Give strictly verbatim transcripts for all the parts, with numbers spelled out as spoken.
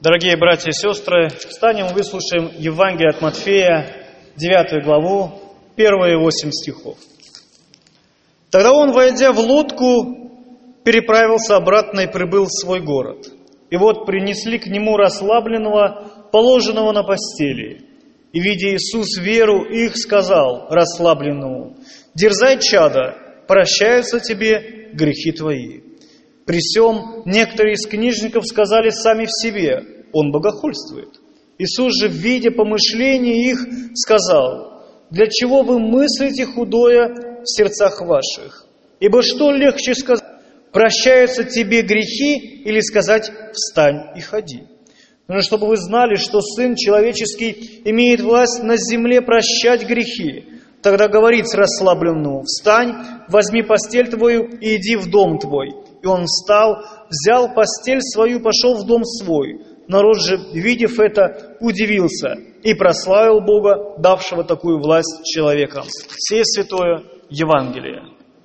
Дорогие братья и сестры, встанем и выслушаем Евангелие от Матфея, девятую главу, первые восемь стихов. Тогда он, войдя в лодку, переправился обратно и прибыл в свой город. И вот принесли к нему расслабленного, положенного на постели. И, видя Иисус веру их, сказал расслабленному: «Дерзай, чадо, прощаются тебе грехи твои». При сем некоторые из книжников сказали сами в себе: «Он богохульствует». Иисус же, видя помышления их, сказал: «Для чего вы мыслите худое в сердцах ваших? Ибо что легче сказать: прощаются тебе грехи, или сказать: встань и ходи? Но чтобы вы знали, что Сын Человеческий имеет власть на земле прощать грехи». Тогда говорит расслабленному: «Встань, возьми постель твою и иди в дом твой». И он встал, взял постель свою, пошел в дом свой. Народ же, видев это, удивился и прославил Бога, давшего такую власть человекам. Сие святое Евангелие.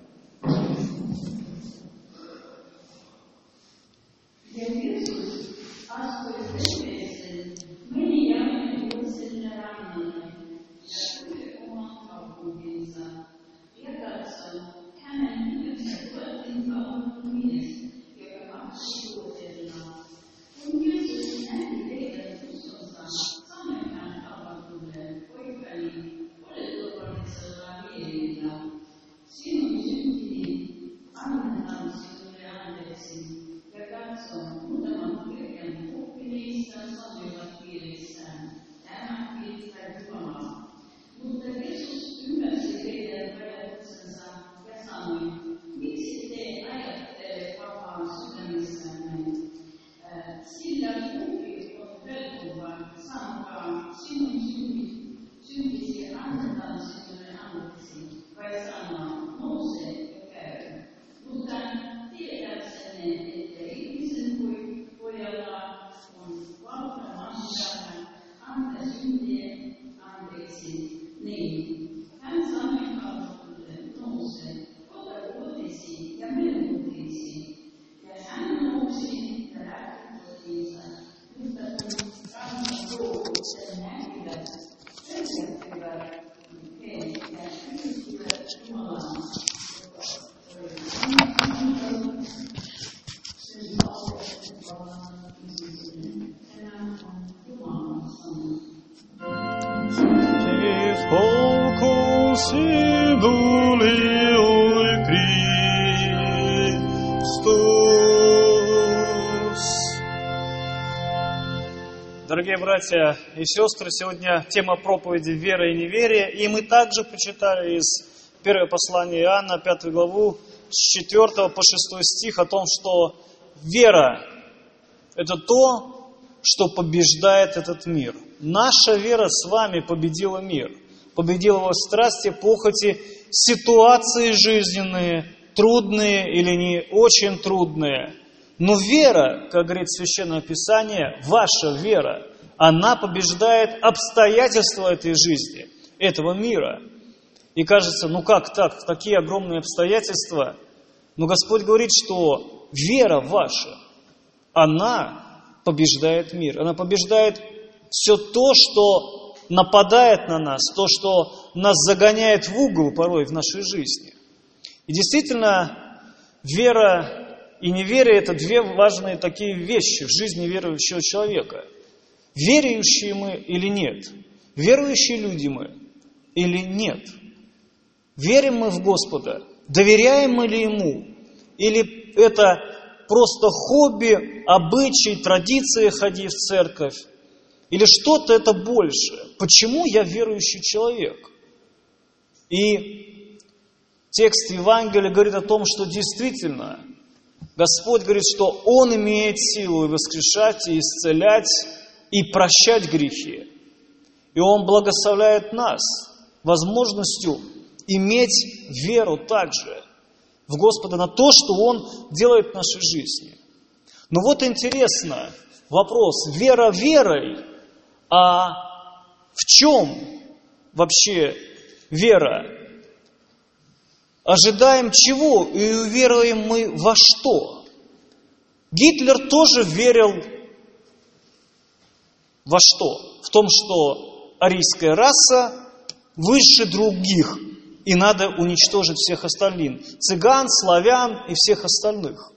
Дорогие братья и сестры, сегодня тема проповеди «Вера и неверие». И мы также прочитали из первого послания Иоанна, пятую главу, с четвёртого по шестой стих, о том, что вера – это то, что побеждает этот мир. Наша вера с вами победила мир. Победила его страсти, похоти, ситуации жизненные, трудные или не очень трудные. Но вера, как говорит Священное Писание, ваша вера, она побеждает обстоятельства этой жизни, этого мира. И кажется, ну как так, такие огромные обстоятельства? Но Господь говорит, что вера ваша, она побеждает мир. Она побеждает все то, что нападает на нас, то, что нас загоняет в угол порой в нашей жизни. И действительно, вера и неверие – это две важные такие вещи в жизни верующего человека. Верующие мы или нет? Верующие люди мы или нет? Верим мы в Господа? Доверяем мы ли Ему? Или это просто хобби, обычай, традиция ходить в церковь? Или что-то это больше? Почему я верующий человек? И текст Евангелия говорит о том, что действительно Господь говорит, что Он имеет силу и воскрешать, и исцелять, и прощать грехи. И Он благословляет нас возможностью иметь веру также в Господа на то, что Он делает в нашей жизни. Но вот интересно вопрос, вера верой, а в чем вообще вера? Ожидаем чего и уверуем мы во что? Гитлер тоже верил Во что? В том, что арийская раса выше других, и надо уничтожить всех остальных. Цыган, славян и всех остальных.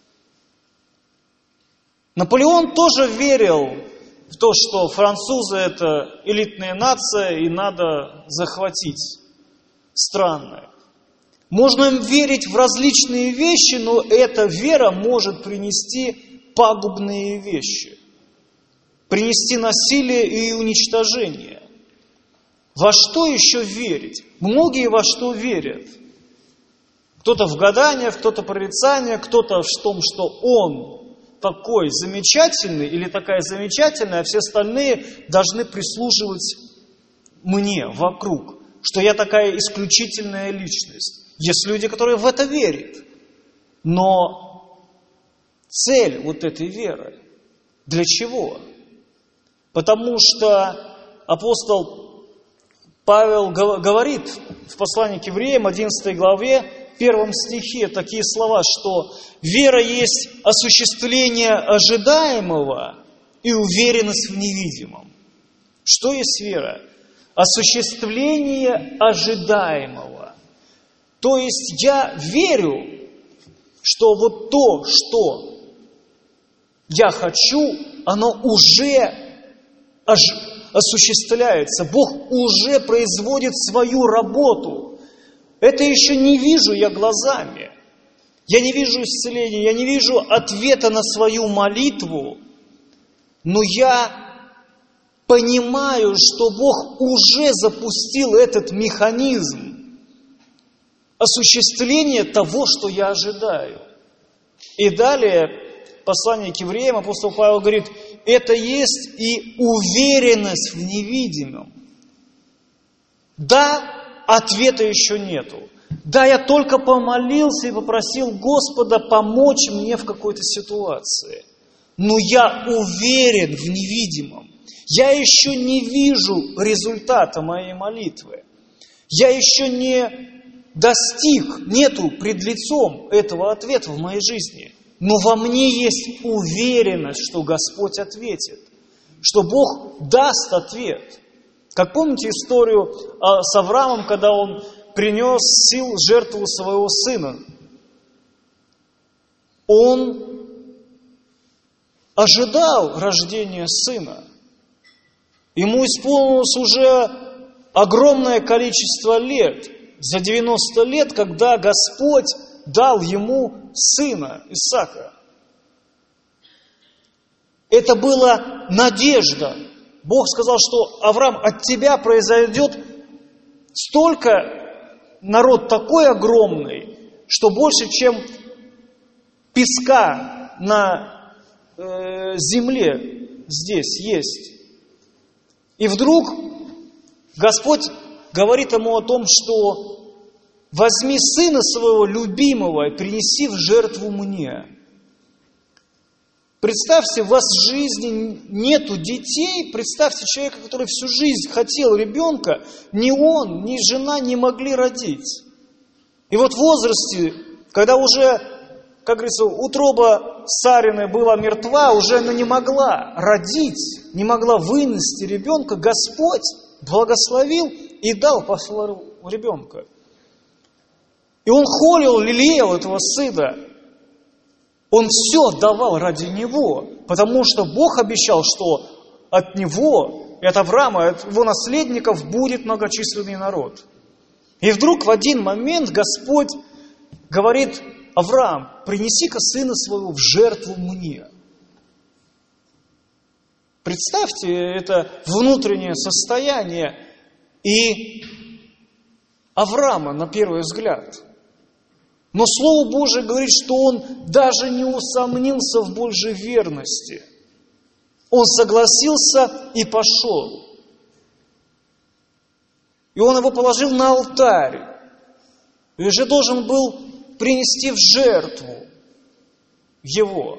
Наполеон тоже верил в то, что французы это элитная нация и надо захватить страны. Можно им верить в различные вещи, но эта вера может принести пагубные вещи. Принести насилие и уничтожение. Во что еще верить? Многие во что верят. Кто-то в гадания, кто-то в прорицания, кто-то в том, что он такой замечательный или такая замечательная, а все остальные должны прислуживать мне вокруг, что я такая исключительная личность. Есть люди, которые в это верят. Но цель вот этой веры для чего? Потому что апостол Павел говорит в послании к евреям, одиннадцатой главе, первом стихе такие слова, что вера есть осуществление ожидаемого и уверенность в невидимом. Что есть вера? Осуществление ожидаемого. То есть я верю, что вот то, что я хочу, оно уже осуществляется. Бог уже производит свою работу. Это еще не вижу я глазами. Я не вижу исцеления, я не вижу ответа на свою молитву, но я понимаю, что Бог уже запустил этот механизм осуществления того, что я ожидаю. И далее, послание к евреям, апостол Павел говорит, это есть и уверенность в невидимом. Да, ответа еще нету. Да, я только помолился и попросил Господа помочь мне в какой-то ситуации. Но я уверен в невидимом. Я еще не вижу результата моей молитвы. Я еще не достиг, нету пред лицом этого ответа в моей жизни. Но во мне есть уверенность, что Господь ответит. Что Бог даст ответ. Как помните историю с Авраамом, когда он принес сил жертву своего сына? Он ожидал рождения сына. Ему исполнилось уже огромное количество лет. За девяносто лет, когда Господь дал ему сына Исаака. Это была надежда. Бог сказал, что Авраам, от тебя произойдет столько, народ такой огромный, что больше, чем песка на э, земле здесь есть. И вдруг Господь говорит ему о том, что возьми сына своего любимого и принеси в жертву мне. Представьте, у вас в жизни нету детей, представьте человека, который всю жизнь хотел ребенка, ни он, ни жена не могли родить. И вот в возрасте, когда уже, как говорится, утроба Сарины была мертва, уже она не могла родить, не могла вынести ребенка, Господь благословил и дал, послал ребенка. И он холил, лелеял этого сына. Он все давал ради него, потому что Бог обещал, что от него, от Авраама, от его наследников будет многочисленный народ. И вдруг в один момент Господь говорит: Авраам, принеси-ка сына своего в жертву мне. Представьте это внутреннее состояние и Авраама на первый взгляд. Но Слово Божие говорит, что он даже не усомнился в Божьей верности. Он согласился и пошел. И он его положил на алтарь. И уже должен был принести в жертву его.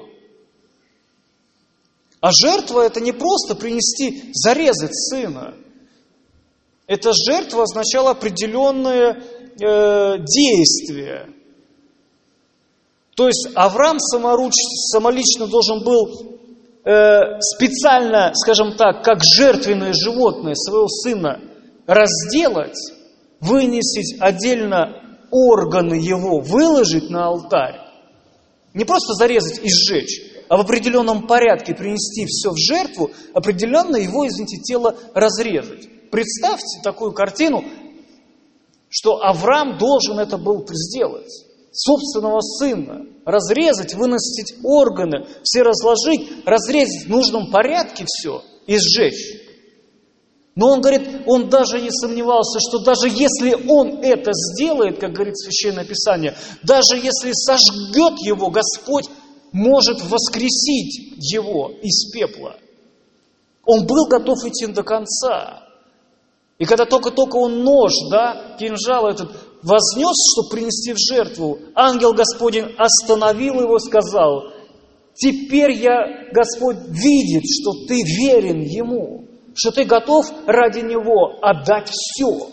А жертва — это не просто принести, зарезать сына. Эта жертва означала определенное э, действие. То есть Авраам саморуч, самолично должен был э, специально, скажем так, как жертвенное животное своего сына разделать, вынести отдельно органы его, выложить на алтарь, не просто зарезать и сжечь, а в определенном порядке принести все в жертву, определенно его, извините, тело разрезать. Представьте такую картину, что Авраам должен это был сделать. Собственного сына разрезать, выносить органы, все разложить, разрезать в нужном порядке все и сжечь. Но он говорит, он даже не сомневался, что даже если он это сделает, как говорит Священное Писание, даже если сожгет его, Господь может воскресить его из пепла. Он был готов идти до конца. И когда только-только он нож, да, кинжал этот вознес, чтобы принести в жертву, ангел Господень остановил его и сказал: теперь я, Господь, видит, что ты верен ему, что ты готов ради него отдать все.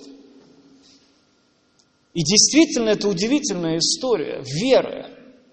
И действительно, это удивительная история веры.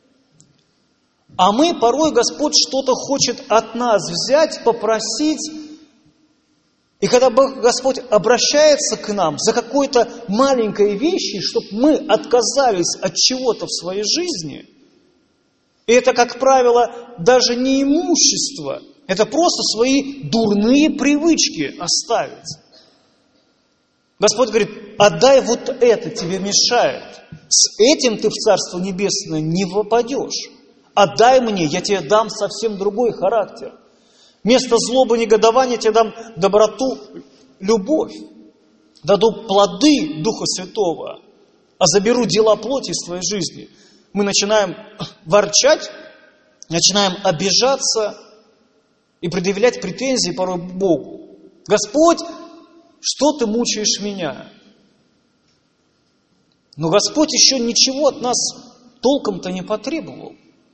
А мы порой, Господь что-то хочет от нас взять, попросить. И когда Господь обращается к нам за какой-то маленькой вещью, чтобы мы отказались от чего-то в своей жизни, и это, как правило, даже не имущество, это просто свои дурные привычки оставить. Господь говорит: отдай вот это, тебе мешает. С этим ты в Царство Небесное не попадешь. Отдай мне, я тебе дам совсем другой характер. Вместо злобы, негодования тебе дам доброту, любовь. Даду плоды Духа Святого, а заберу дела плоти из твоей жизни. Мы начинаем ворчать, начинаем обижаться и предъявлять претензии порой к Богу. Господь, что ты мучаешь меня? Но Господь еще ничего от нас толком-то не потребовал.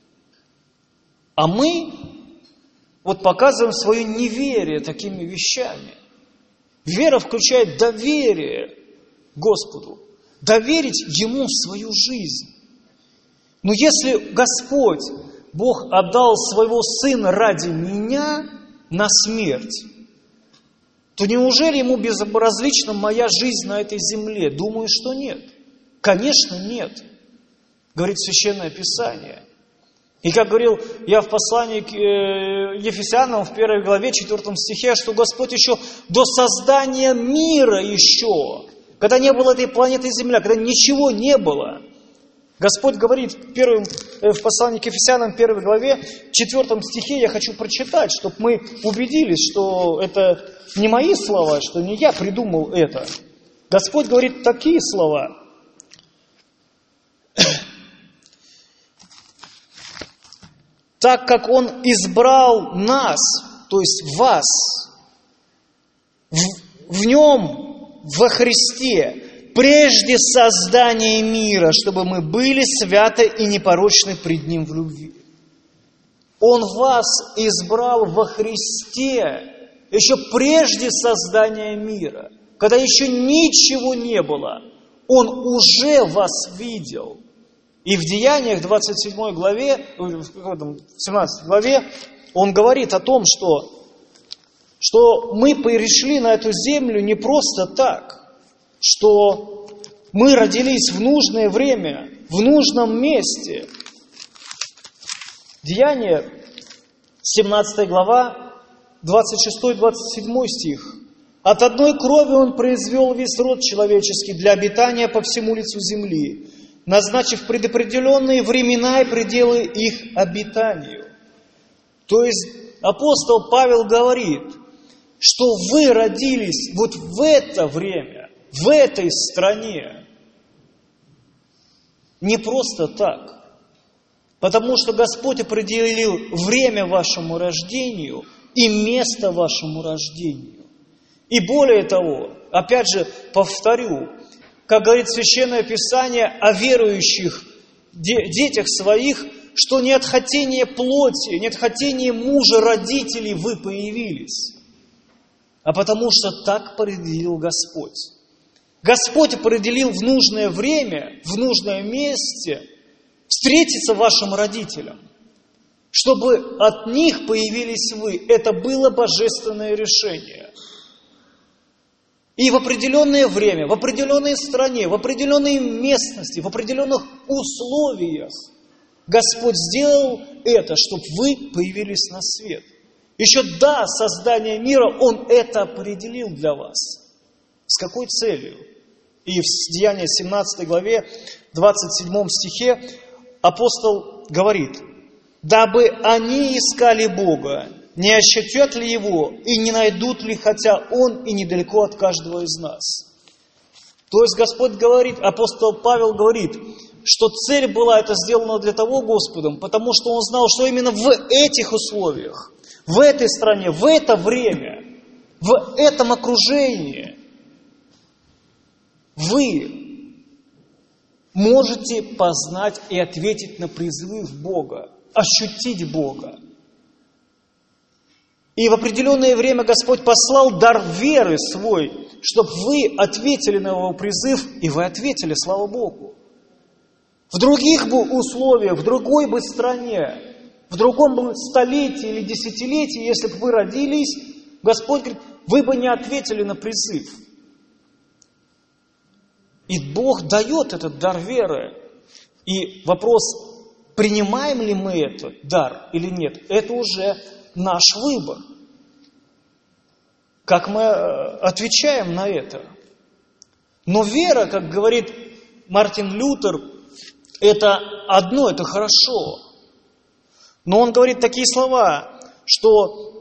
А мы вот показываем свое неверие такими вещами. Вера включает доверие Господу, доверить Ему свою жизнь. Но если Господь, Бог, отдал своего Сына ради меня на смерть, то неужели Ему безразлична моя жизнь на этой земле? Думаю, что нет. Конечно, нет, говорит Священное Писание. И как говорил я в послании к Ефесянам в первой главе, четвёртом стихе, что Господь еще до создания мира еще, когда не было этой планеты Земля, когда ничего не было, Господь говорит в, первом, в послании к Ефесянам в первой главе, четвёртом стихе, я хочу прочитать, чтобы мы убедились, что это не мои слова, что не я придумал это. Господь говорит такие слова. Так как Он избрал нас, то есть вас, в, в Нем, во Христе, прежде создания мира, чтобы мы были святы и непорочны пред Ним в любви. Он вас избрал во Христе еще прежде создания мира, когда еще ничего не было. Он уже вас видел. И в Деяниях двадцать седьмой главе, в семнадцатой главе, он говорит о том, что, что мы пришли на эту землю не просто так, что мы родились в нужное время, в нужном месте. Деяния, семнадцатая глава, двадцать шестой двадцать седьмой стих. «От одной крови Он произвел весь род человеческий для обитания по всему лицу земли, назначив предопределенные времена и пределы их обитанию». То есть апостол Павел говорит, что вы родились вот в это время, в этой стране, не просто так, потому что Господь определил время вашему рождению и место вашему рождению. И более того, опять же повторю, как говорит Священное Писание о верующих детях своих, что не от хотения плоти, не от хотения мужа, родителей вы появились, а потому что так определил Господь. Господь определил в нужное время, в нужное месте встретиться вашим родителям, чтобы от них появились вы. Это было божественное решение. И в определенное время, в определенной стране, в определенной местности, в определенных условиях Господь сделал это, чтобы вы появились на свет. Еще до создания мира Он это определил для вас. С какой целью? И в Деяниях семнадцатой главе, двадцать седьмом стихе апостол говорит: «Дабы они искали Бога, не ощутят ли Его и не найдут ли, хотя Он и недалеко от каждого из нас». То есть Господь говорит, апостол Павел говорит, что цель была это сделана для того Господом, потому что Он знал, что именно в этих условиях, в этой стране, в это время, в этом окружении вы можете познать и ответить на призыв Бога, ощутить Бога. И в определенное время Господь послал дар веры свой, чтобы вы ответили на Его призыв, и вы ответили, слава Богу. В других бы условиях, в другой бы стране, в другом бы столетии или десятилетии, если бы вы родились, Господь говорит, вы бы не ответили на призыв. И Бог дает этот дар веры. И вопрос, принимаем ли мы этот дар или нет, это уже наш выбор. Как мы отвечаем на это? Но вера, как говорит Мартин Лютер, это одно, это хорошо. Но он говорит такие слова, что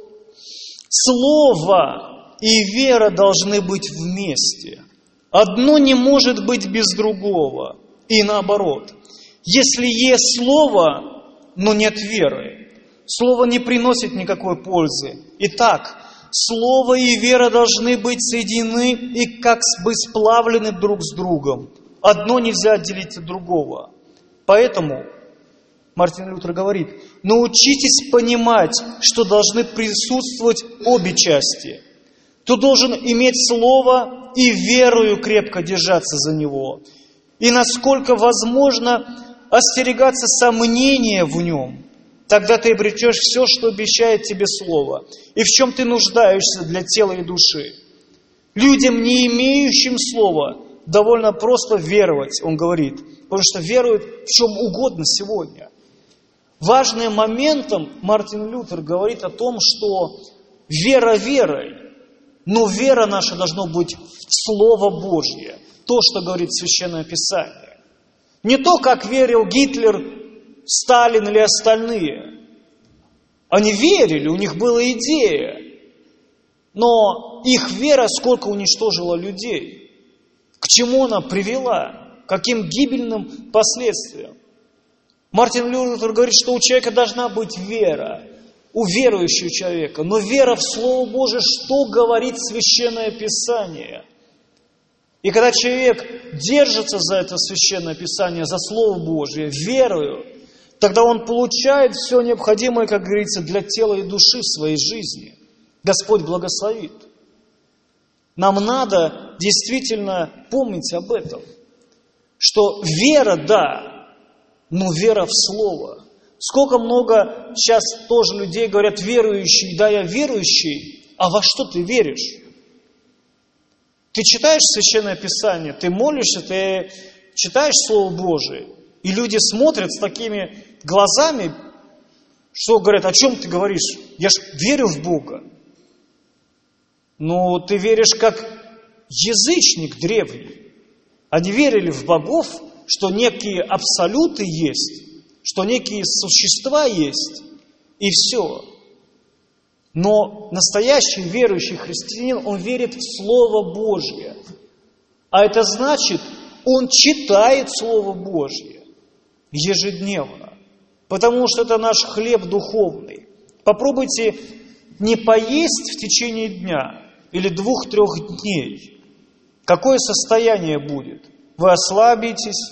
слово и вера должны быть вместе. Одно не может быть без другого. И наоборот. Если есть слово, но нет веры, слово не приносит никакой пользы. Итак, слово и вера должны быть соединены и как бы сплавлены друг с другом. Одно нельзя отделить от другого. Поэтому Мартин Лютер говорит, научитесь понимать, что должны присутствовать обе части. Ты должен иметь слово и верою крепко держаться за него. И насколько возможно остерегаться сомнения в нем. Тогда ты обретешь все, что обещает тебе слово, и в чем ты нуждаешься для тела и души. Людям, не имеющим слова, довольно просто веровать, он говорит, потому что веруют в чем угодно сегодня. Важным моментом Мартин Лютер говорит о том, что вера верой, но вера наша должна быть в Слово Божье, то, что говорит Священное Писание. Не то, как верил Гитлер, Сталин или остальные. Они верили, у них была идея, но их вера сколько уничтожила людей, к чему она привела, к каким гибельным последствиям. Мартин Лютер говорит, что у человека должна быть вера, у верующего человека, но вера в Слово Божие, что говорит Священное Писание. И когда человек держится за это Священное Писание, за Слово Божие, верою, тогда он получает все необходимое, как говорится, для тела и души в своей жизни. Господь благословит. Нам надо действительно помнить об этом, что вера, да, но вера в Слово. Сколько много сейчас тоже людей говорят, верующий, да, я верующий, а во что ты веришь? Ты читаешь Священное Писание, ты молишься, ты читаешь Слово Божие, и люди смотрят с такими глазами, что говорят, о чем ты говоришь? Я ж верю в Бога. Ну, ты веришь как язычник древний. Они верили в богов, что некие абсолюты есть, что некие существа есть, и все. Но настоящий верующий христианин, он верит в Слово Божье. А это значит, он читает Слово Божье ежедневно. Потому что это наш хлеб духовный. Попробуйте не поесть в течение дня или двух-трех дней. Какое состояние будет? Вы ослабитесь.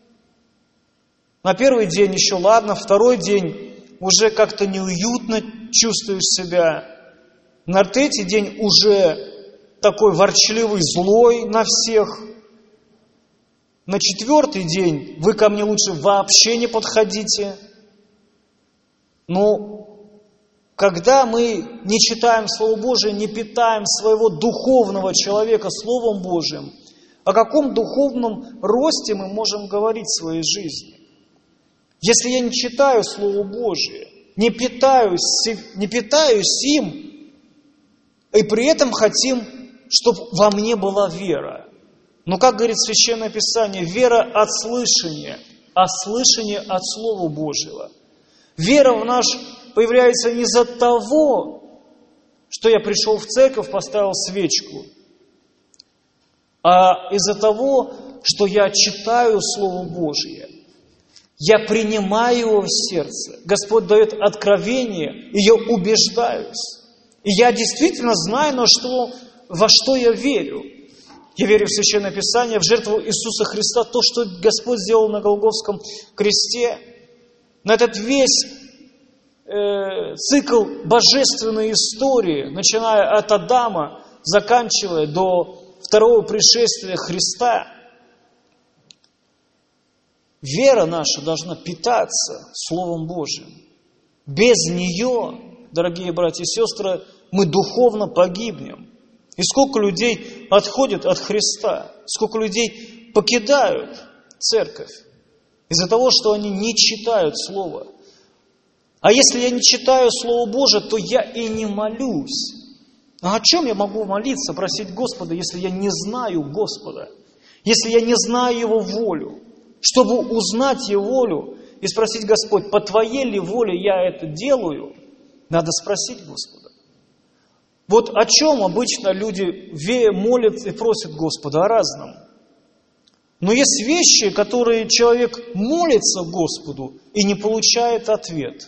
На первый день еще ладно, второй день уже как-то неуютно чувствуешь себя. На третий день уже такой ворчливый, злой на всех. На четвертый день вы ко мне лучше вообще не подходите. Но когда мы не читаем Слово Божие, не питаем своего духовного человека Словом Божиим, о каком духовном росте мы можем говорить в своей жизни? Если я не читаю Слово Божие, не питаюсь, не питаюсь им, и при этом хотим, чтобы во мне была вера. Но, как говорит Священное Писание, вера от слышания, а слышание от Слова Божьего. Вера в наш появляется не из-за того, что я пришел в церковь, поставил свечку, а из-за того, что я читаю Слово Божие. Я принимаю его в сердце. Господь дает откровение, и я убеждаюсь. И я действительно знаю, на что, во что я верю. Я верю в Священное Писание, в жертву Иисуса Христа, то, что Господь сделал на Голгофском кресте. На этот весь э, цикл божественной истории, начиная от Адама, заканчивая до второго пришествия Христа. Вера наша должна питаться Словом Божьим. Без нее, дорогие братья и сестры, мы духовно погибнем. И сколько людей отходят от Христа, сколько людей покидают церковь из-за того, что они не читают Слово. А если я не читаю Слово Божие, то я и не молюсь. А о чем я могу молиться, просить Господа, если я не знаю Господа? Если я не знаю Его волю? Чтобы узнать Его волю и спросить: Господь, по Твоей ли воле я это делаю? Надо спросить Господа. Вот о чем обычно люди молят и просят Господа, о разном. Но есть вещи, которые человек молится Господу и не получает ответ.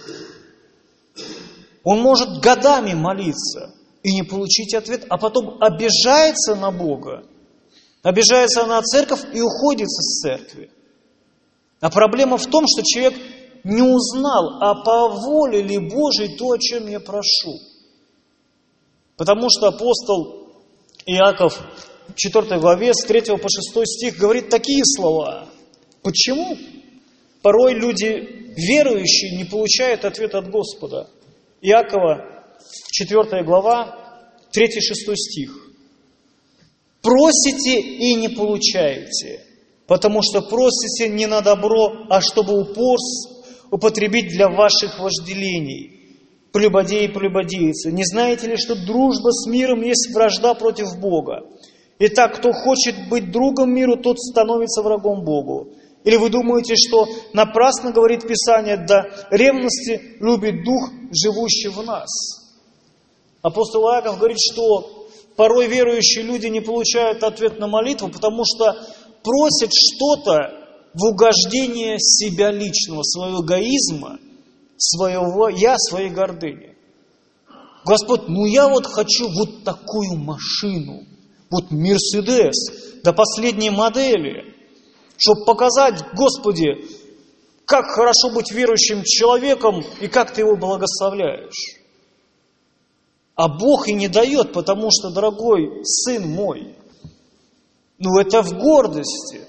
Он может годами молиться и не получить ответ, а потом обижается на Бога, обижается на церковь и уходит из церкви. А проблема в том, что человек не узнал, а по воле ли Божией то, о чем я прошу. Потому что апостол Иаков в четвёртой главе с третьего по шестой стих говорит такие слова. Почему порой люди верующие не получают ответа от Господа? Иакова, четвёртая глава, третий-шестой стих. «Просите и не получаете, потому что просите не на добро, а чтобы упорство употребить для ваших вожделений. Прелюбодеи и прелюбодейцы, не знаете ли, что дружба с миром есть вражда против Бога? Итак, кто хочет быть другом миру, тот становится врагом Богу. Или вы думаете, что напрасно говорит Писание, да ревности любит Дух, живущий в нас?» Апостол Иаков говорит, что порой верующие люди не получают ответ на молитву, потому что просят что-то в угождение себя личного, своего эгоизма, своего «я», своей гордыни. Господь, ну я вот хочу вот такую машину, вот Мерседес, до последней модели, чтобы показать, Господи, как хорошо быть верующим человеком и как Ты его благословляешь. А Бог и не дает, потому что, дорогой сын мой, ну это в гордости.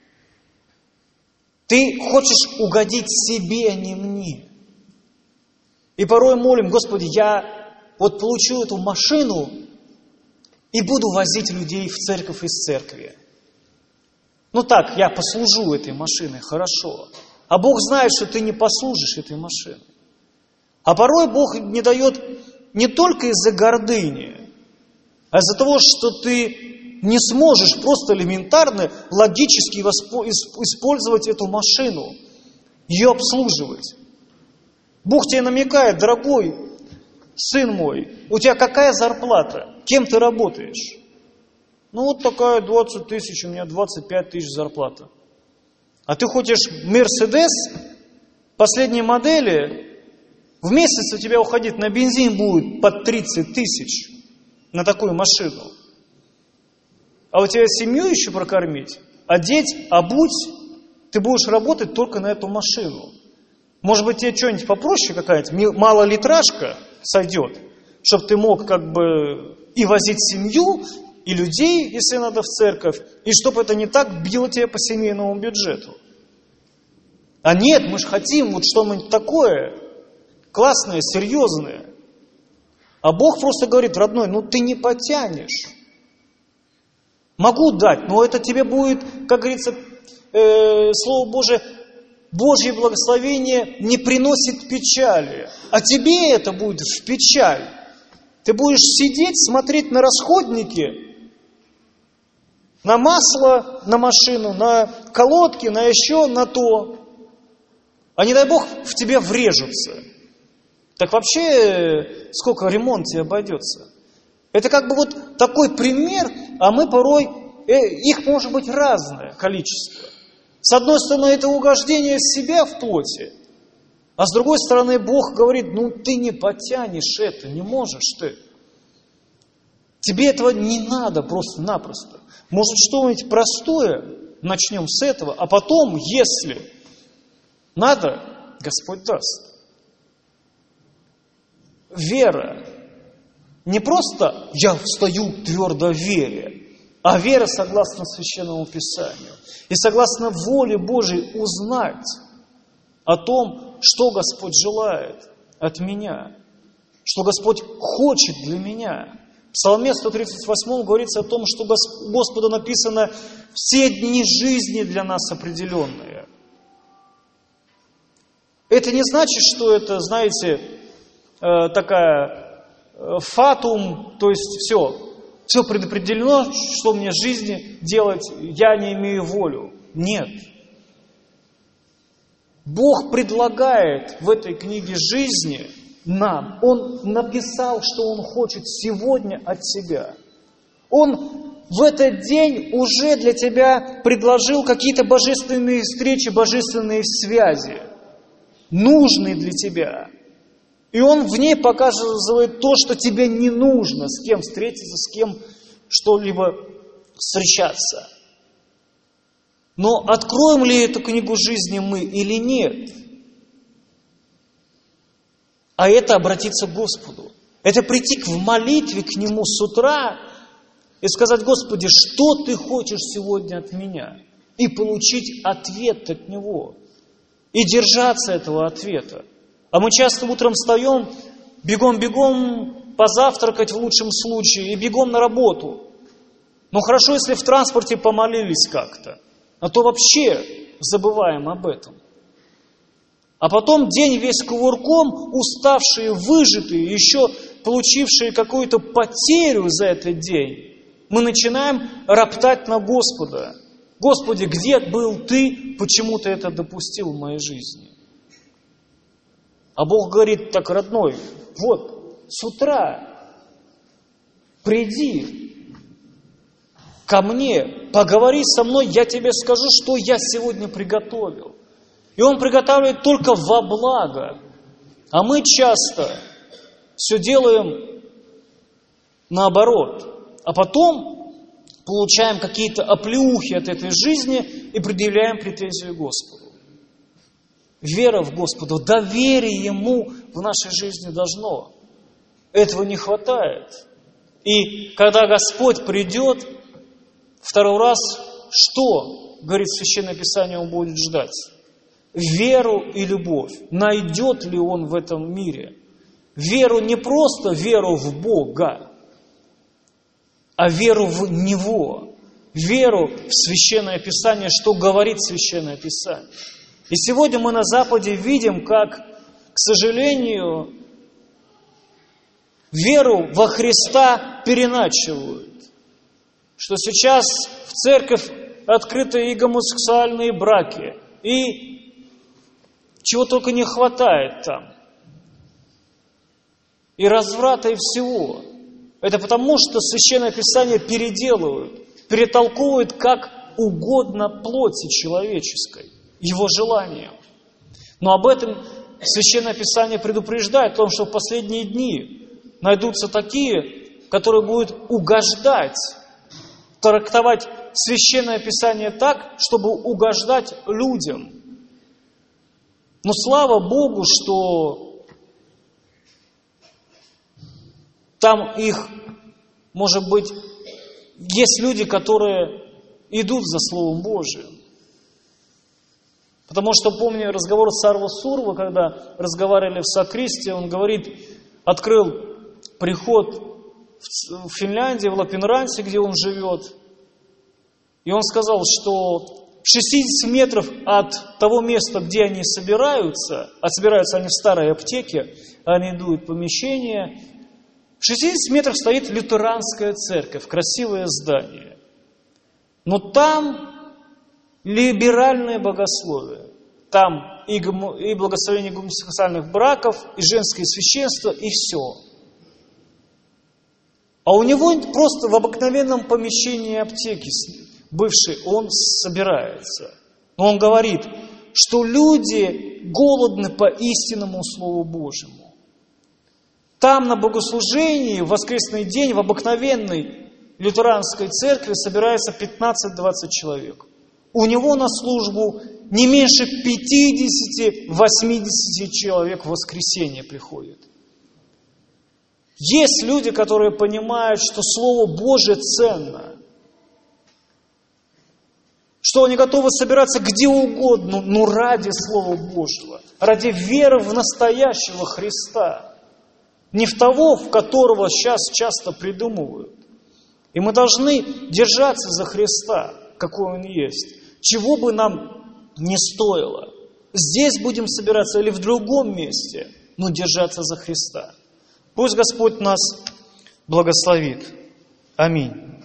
Ты хочешь угодить себе, а не мне. И порой молим: Господи, я вот получу эту машину и буду возить людей в церковь из церкви. Ну так, я послужу этой машиной, хорошо. А Бог знает, что ты не послужишь этой машиной. А порой Бог не дает не только из-за гордыни, а из-за того, что ты не сможешь просто элементарно, логически использовать эту машину, ее обслуживать. Бог тебе намекает: дорогой сын мой, у тебя какая зарплата? Кем ты работаешь? Ну вот такая двадцать тысяч, у меня двадцать пять тысяч зарплата. А ты хочешь Мерседес последней модели, в месяц у тебя уходить на бензин будет под тридцать тысяч на такую машину. А у тебя семью еще прокормить, одеть, обуть, ты будешь работать только на эту машину. Может быть, тебе что-нибудь попроще какая-нибудь малолитражка сойдет, чтобы ты мог как бы и возить семью, и людей, если надо, в церковь, и чтобы это не так било тебя по семейному бюджету. А нет, мы же хотим вот что-нибудь такое, классные, серьезные. А Бог просто говорит: родной, ну ты не потянешь. Могу дать, но это тебе будет, как говорится, э, Слово Божие, Божье благословение не приносит печали, а тебе это будет в печаль. Ты будешь сидеть, смотреть на расходники, на масло, на машину, на колодки, на еще, на то. А не дай Бог в тебе врежутся. Так вообще сколько ремонт тебе обойдется? Это как бы вот такой пример, а мы порой, э, их может быть разное количество. С одной стороны, это угождение себя в плоти, а с другой стороны, Бог говорит: ну ты не потянешь это, не можешь ты. Тебе этого не надо просто-напросто. Может, что-нибудь простое, начнем с этого, а потом, если надо, Господь даст. Вера. Не просто я встаю твердо в вере, а вера согласно Священному Писанию. И согласно воле Божией узнать о том, что Господь желает от меня, что Господь хочет для меня. В Псалме сто тридцать восьмом говорится о том, что Господу написано все дни жизни для нас определенные. Это не значит, что это, знаете, такая фатум, то есть все, все предопределено, что мне в жизни делать, я не имею волю. Нет. Бог предлагает в этой книге жизни нам. Он написал, что Он хочет сегодня от тебя. Он в этот день уже для тебя предложил какие-то божественные встречи, божественные связи, нужные для тебя. И Он в ней показывает то, что тебе не нужно, с кем встретиться, с кем что-либо встречаться. Но откроем ли эту книгу жизни мы или нет? А это обратиться к Господу. Это прийти в молитве к Нему с утра и сказать: Господи, что Ты хочешь сегодня от меня? И получить ответ от Него. И держаться этого ответа. А мы часто утром встаем, бегом-бегом позавтракать в лучшем случае и бегом на работу. Но хорошо, если в транспорте помолились как-то. А то вообще забываем об этом. А потом день весь кувырком, уставшие, выжатые, еще получившие какую-то потерю за этот день, мы начинаем роптать на Господа. Господи, где был Ты, почему Ты это допустил в моей жизни? А Бог говорит: так, родной, вот, с утра приди ко мне, поговори со мной, я тебе скажу, что я сегодня приготовил. И Он приготавливает только во благо. А мы часто все делаем наоборот. А потом получаем какие-то оплеухи от этой жизни и предъявляем претензию Господу. Вера в Господа, доверие Ему в нашей жизни должно. Этого не хватает. И когда Господь придет второй раз, что, говорит Священное Писание, Он будет ждать? Веру и любовь. Найдет ли Он в этом мире? Веру, не просто веру в Бога, а веру в Него. Веру в Священное Писание, что говорит Священное Писание. И сегодня мы на Западе видим, как, к сожалению, веру во Христа переначивают. Что сейчас в церковь открыты и гомосексуальные браки, и чего только не хватает там. И разврата, и всего. Это потому, что Священное Писание переделывают, перетолковывают как угодно плоти человеческой, его желаниям. Но об этом Священное Писание предупреждает, о том, что в последние дни найдутся такие, которые будут угождать, трактовать Священное Писание так, чтобы угождать людям. Но слава Богу, что там их, может быть, есть люди, которые идут за Словом Божиим. Потому что, помню разговор Сарва Сурва, когда разговаривали в сокристии, он говорит, открыл приход в Финляндии, в Лапинрансе, где он живет. И он сказал, что в шестидесяти метрах от того места, где они собираются, а собираются они в старой аптеке, арендуют помещение, в шестидесяти метрах стоит лютеранская церковь, красивое здание. Но там либеральное богословие. Там и, и благословение гомосексуальных браков, и женское священство, и все. А у него просто в обыкновенном помещении аптеки бывший он собирается. Но он говорит, что люди голодны по истинному Слову Божьему. Там на богослужении в воскресный день в обыкновенной лютеранской церкви собирается пятнадцать-двадцать человек. У него на службу не меньше пятидесяти-восьмидесяти человек в воскресенье приходит. Есть люди, которые понимают, что Слово Божие ценно, что они готовы собираться где угодно, но ради Слова Божьего, ради веры в настоящего Христа, не в того, в которого сейчас часто придумывают. И мы должны держаться за Христа, какой Он есть, чего бы нам не стоило. Здесь будем собираться или в другом месте, но держаться за Христа. Пусть Господь нас благословит. Аминь.